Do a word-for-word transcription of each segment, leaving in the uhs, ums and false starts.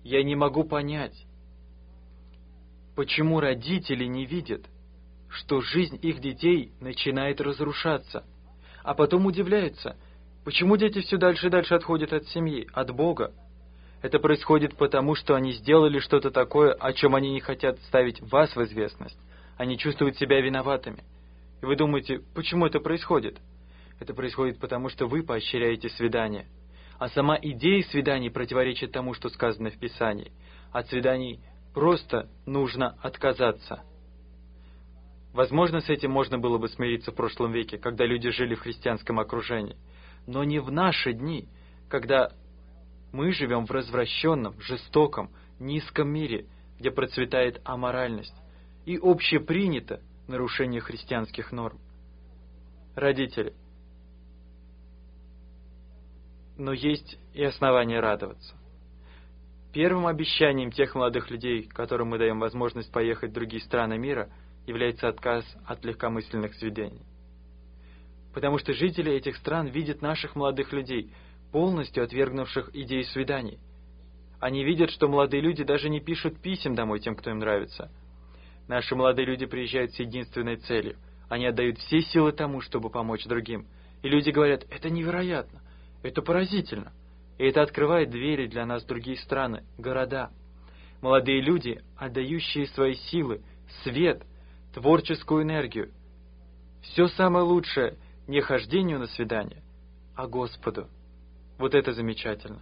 Я не могу понять, почему родители не видят, что жизнь их детей начинает разрушаться, а потом удивляются, почему дети все дальше и дальше отходят от семьи, от Бога. Это происходит потому, что они сделали что-то такое, о чем они не хотят ставить вас в известность. Они чувствуют себя виноватыми. И вы думаете, почему это происходит? Это происходит потому, что вы поощряете свидания. А сама идея свиданий противоречит тому, что сказано в Писании. От свиданий просто нужно отказаться. Возможно, с этим можно было бы смириться в прошлом веке, когда люди жили в христианском окружении. Но не в наши дни, когда мы живем в развращенном, жестоком, низком мире, где процветает аморальность и общепринято нарушение христианских норм. Родители. Но есть и основания радоваться. Первым обещанием тех молодых людей, которым мы даем возможность поехать в другие страны мира, является отказ от легкомысленных свиданий. Потому что жители этих стран видят наших молодых людей, полностью отвергнувших идею свиданий. Они видят, что молодые люди даже не пишут писем домой тем, кто им нравится. Наши молодые люди приезжают с единственной целью. Они отдают все силы тому, чтобы помочь другим. И люди говорят, это невероятно, это поразительно. И это открывает двери для нас в другие страны, города. Молодые люди, отдающие свои силы, свет, творческую энергию. Все самое лучшее не хождению на свидание, а Господу. Вот это замечательно.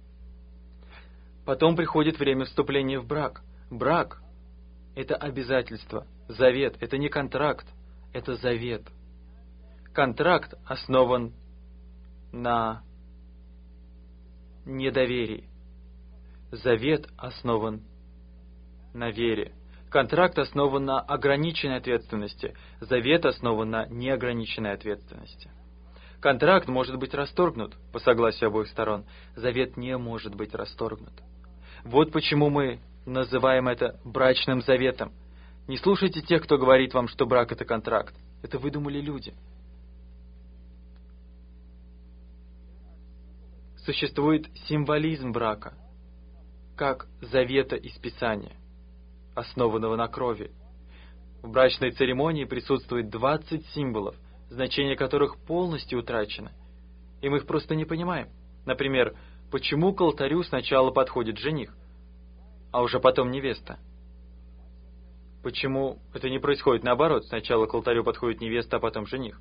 Потом приходит время вступления в брак. Брак – это обязательство, завет, это не контракт, это завет. Контракт основан на недоверии. Завет основан на вере. Контракт основан на ограниченной ответственности. Завет основан на неограниченной ответственности. Контракт может быть расторгнут по согласию обоих сторон. Завет не может быть расторгнут. Вот почему мы называем это брачным заветом. Не слушайте тех, кто говорит вам, что брак – это контракт. Это выдумали люди. Существует символизм брака, как завета из Писания, основанного на крови. В брачной церемонии присутствует двадцать символов, значение которых полностью утрачено, и мы их просто не понимаем. Например, почему к алтарю сначала подходит жених, а уже потом невеста? Почему это не происходит наоборот, сначала к алтарю подходит невеста, а потом жених?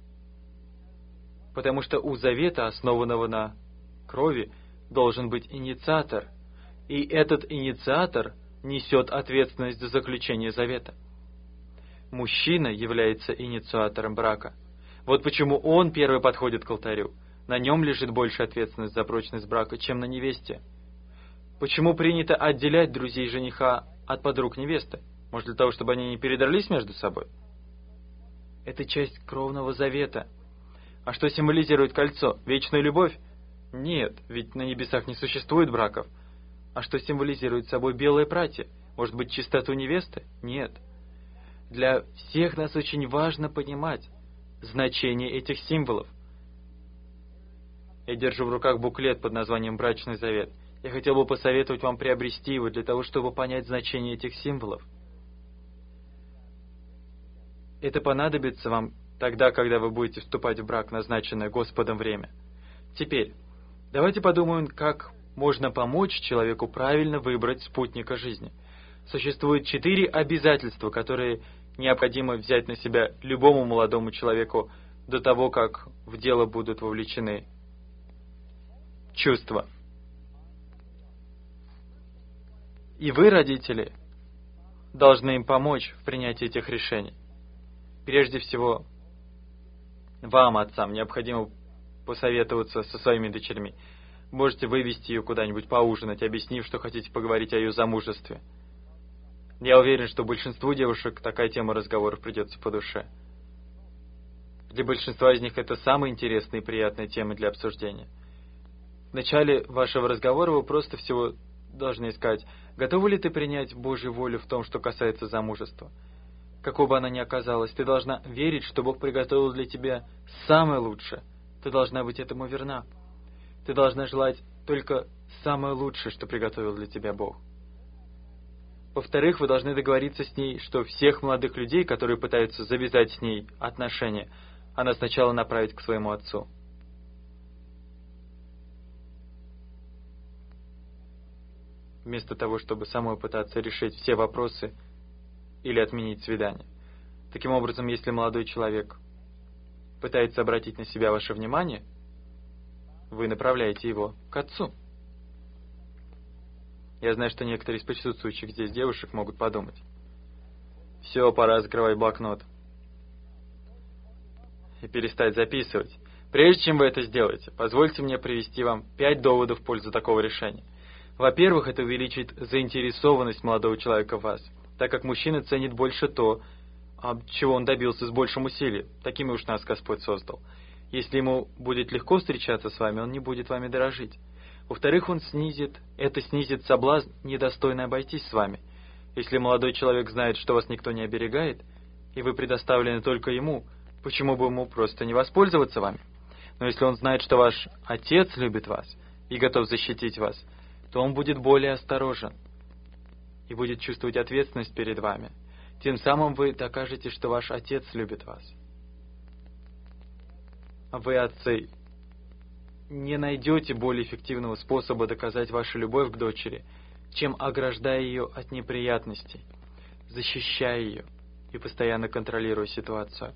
Потому что у завета, основанного на крови, должен быть инициатор, и этот инициатор несет ответственность за заключение завета. Мужчина является инициатором брака. Вот почему он первый подходит к алтарю. На нем лежит больше ответственность за прочность брака, чем на невесте. Почему принято отделять друзей жениха от подруг невесты? Может, для того, чтобы они не передрались между собой? Это часть кровного завета. А что символизирует кольцо? Вечную любовь? Нет, ведь на небесах не существует браков. А что символизирует собой белое платье? Может быть, чистоту невесты? Нет. Для всех нас очень важно понимать значение этих символов. Я держу в руках буклет под названием «Брачный завет». Я хотел бы посоветовать вам приобрести его для того, чтобы понять значение этих символов. Это понадобится вам тогда, когда вы будете вступать в брак, назначенное Господом время. Теперь, давайте подумаем, как можно помочь человеку правильно выбрать спутника жизни. Существует четыре обязательства, которые необходимо взять на себя любому молодому человеку до того, как в дело будут вовлечены чувства. И вы, родители, должны им помочь в принятии этих решений. Прежде всего, вам, отцам, необходимо посоветоваться со своими дочерьми. Можете вывести ее куда-нибудь поужинать, объяснив, что хотите поговорить о ее замужестве. Я уверен, что большинству девушек такая тема разговоров придется по душе. Для большинства из них это самые интересные и приятные темы для обсуждения. В начале вашего разговора вы просто всего должны сказать, готова ли ты принять Божью волю в том, что касается замужества. Какой бы она ни оказалась, ты должна верить, что Бог приготовил для тебя самое лучшее. Ты должна быть этому верна. Ты должна желать только самое лучшее, что приготовил для тебя Бог. Во-вторых, вы должны договориться с ней, что всех молодых людей, которые пытаются завязать с ней отношения, она сначала направит к своему отцу. Вместо того, чтобы самой пытаться решить все вопросы или отменить свидание. Таким образом, если молодой человек пытается обратить на себя ваше внимание, вы направляете его к отцу. Я знаю, что некоторые из присутствующих здесь девушек могут подумать: все, пора закрывать блокнот и перестать записывать. Прежде чем вы это сделаете, позвольте мне привести вам пять доводов в пользу такого решения. Во-первых, это увеличит заинтересованность молодого человека в вас, так как мужчина ценит больше то, чего он добился с большим усилием. Такими уж нас Господь создал. Если ему будет легко встречаться с вами, он не будет вами дорожить. Во-вторых, он снизит, это снизит соблазн недостойно обойтись с вами. Если молодой человек знает, что вас никто не оберегает, и вы предоставлены только ему, почему бы ему просто не воспользоваться вами? Но если он знает, что ваш отец любит вас и готов защитить вас, то он будет более осторожен и будет чувствовать ответственность перед вами. Тем самым вы докажете, что ваш отец любит вас. Вы, отцы, не найдете более эффективного способа доказать вашу любовь к дочери, чем ограждая ее от неприятностей, защищая ее и постоянно контролируя ситуацию.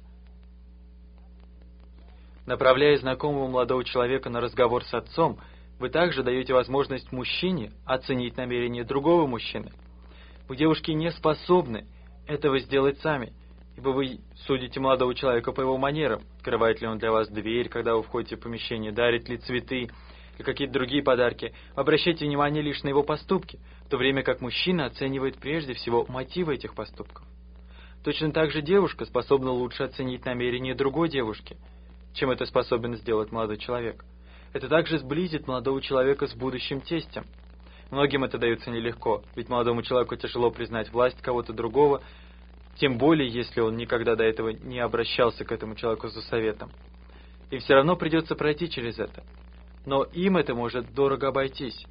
Направляя знакомого молодого человека на разговор с отцом, вы также даете возможность мужчине оценить намерения другого мужчины. Вы, девушки, не способны этого сделать сами, ибо вы судите молодого человека по его манерам, открывает ли он для вас дверь, когда вы входите в помещение, дарит ли цветы или какие-то другие подарки. Вы обращайте внимание лишь на его поступки, в то время как мужчина оценивает прежде всего мотивы этих поступков. Точно так же девушка способна лучше оценить намерения другой девушки, чем это способен сделать молодой человек. Это также сблизит молодого человека с будущим тестем. Многим это дается нелегко, ведь молодому человеку тяжело признать власть кого-то другого, тем более, если он никогда до этого не обращался к этому человеку за советом. И все равно придется пройти через это. Но им это может дорого обойтись.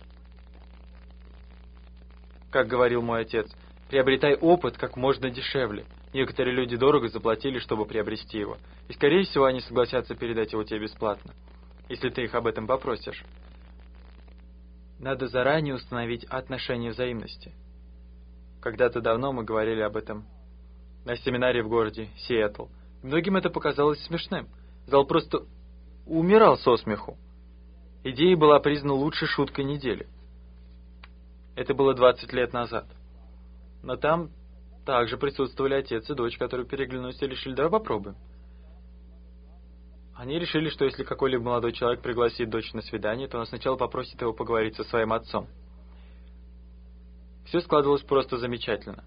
Как говорил мой отец, приобретай опыт как можно дешевле. Некоторые люди дорого заплатили, чтобы приобрести его. И, скорее всего, они согласятся передать его тебе бесплатно, если ты их об этом попросишь. Надо заранее установить отношения взаимности. Когда-то давно мы говорили об этом на семинаре в городе Сиэтл. Многим это показалось смешным. Зал просто умирал со смеху. Идея была признана лучшей шуткой недели. Это было двадцать лет назад. Но там также присутствовали отец и дочь, которые переглянулись и решили: давай попробуем. Они решили, что если какой-либо молодой человек пригласит дочь на свидание, то он сначала попросит его поговорить со своим отцом. Все складывалось просто замечательно,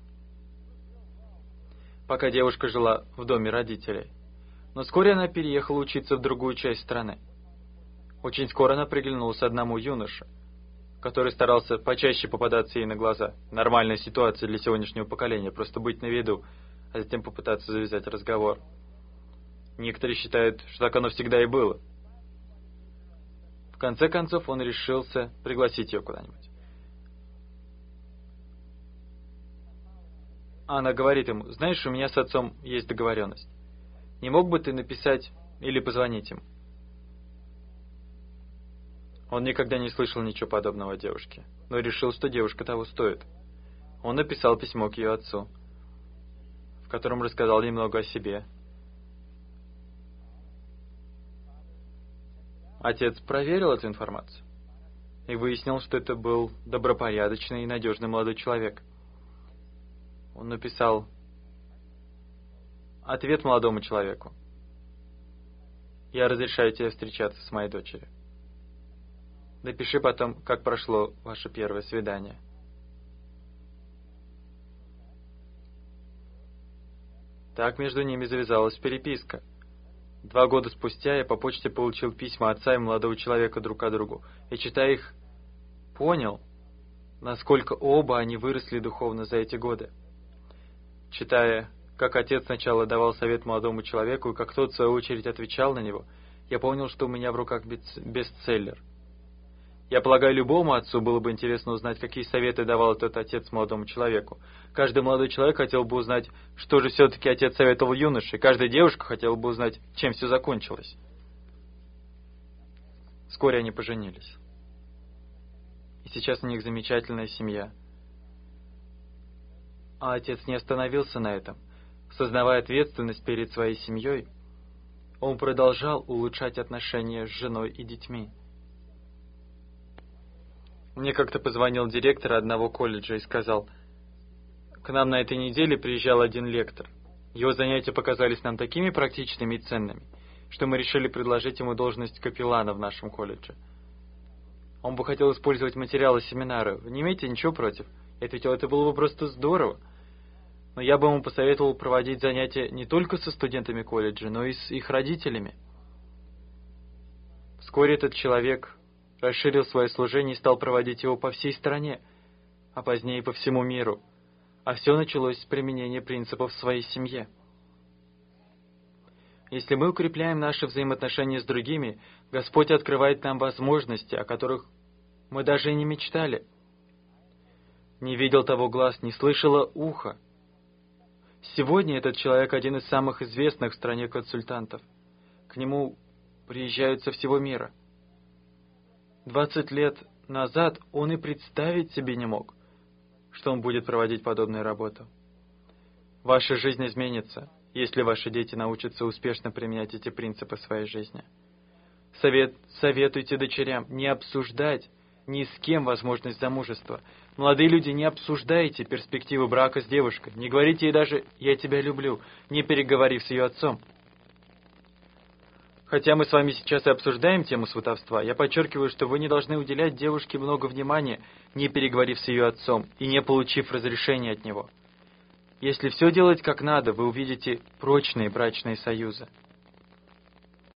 пока девушка жила в доме родителей. Но вскоре она переехала учиться в другую часть страны. Очень скоро она приглянулась одному юноше, который старался почаще попадаться ей на глаза. Нормальная ситуация для сегодняшнего поколения, просто быть на виду, а затем попытаться завязать разговор. Некоторые считают, что так оно всегда и было. В конце концов, он решился пригласить ее куда-нибудь. Она говорит ему: знаешь, у меня с отцом есть договоренность. Не мог бы ты написать или позвонить ему? Он никогда не слышал ничего подобного от девушки, но решил, что девушка того стоит. Он написал письмо к ее отцу, в котором рассказал немного о себе. Отец проверил эту информацию и выяснил, что это был добропорядочный и надежный молодой человек. Он написал ответ молодому человеку: я разрешаю тебе встречаться с моей дочерью. Напиши потом, как прошло ваше первое свидание. Так между ними завязалась переписка. Два года спустя я по почте получил письма отца и молодого человека друг к другу, и, читая их, понял, насколько оба они выросли духовно за эти годы. Читая, как отец сначала давал совет молодому человеку, и как тот, в свою очередь, отвечал на него, я понял, что у меня в руках бестселлер. Я полагаю, любому отцу было бы интересно узнать, какие советы давал этот отец молодому человеку. Каждый молодой человек хотел бы узнать, что же все-таки отец советовал юноше. Каждая девушка хотела бы узнать, чем все закончилось. Вскоре они поженились. И сейчас у них замечательная семья. А отец не остановился на этом. Сознавая ответственность перед своей семьей, он продолжал улучшать отношения с женой и детьми. Мне как-то позвонил директор одного колледжа и сказал: «К нам на этой неделе приезжал один лектор. Его занятия показались нам такими практичными и ценными, что мы решили предложить ему должность капеллана в нашем колледже. Он бы хотел использовать материалы семинара. Вы не имеете ничего против? Я ответил: это было бы просто здорово. Но я бы ему посоветовал проводить занятия не только со студентами колледжа, но и с их родителями». Вскоре этот человек расширил свое служение и стал проводить его по всей стране, а позднее по всему миру. А все началось с применения принципов в своей семье. Если мы укрепляем наши взаимоотношения с другими, Господь открывает нам возможности, о которых мы даже и не мечтали. Не видел того глаз, не слышало ухо. Сегодня этот человек один из самых известных в стране консультантов. К нему приезжают со всего мира. Двадцать лет назад он и представить себе не мог, что он будет проводить подобную работу. Ваша жизнь изменится, если ваши дети научатся успешно применять эти принципы в своей жизни. Совет, советуйте дочерям не обсуждать ни с кем возможность замужества. Молодые люди, не обсуждайте перспективы брака с девушкой. Не говорите ей даже «я тебя люблю», не переговорив с ее отцом. Хотя мы с вами сейчас и обсуждаем тему сватовства, я подчеркиваю, что вы не должны уделять девушке много внимания, не переговорив с ее отцом и не получив разрешения от него. Если все делать как надо, вы увидите прочные брачные союзы.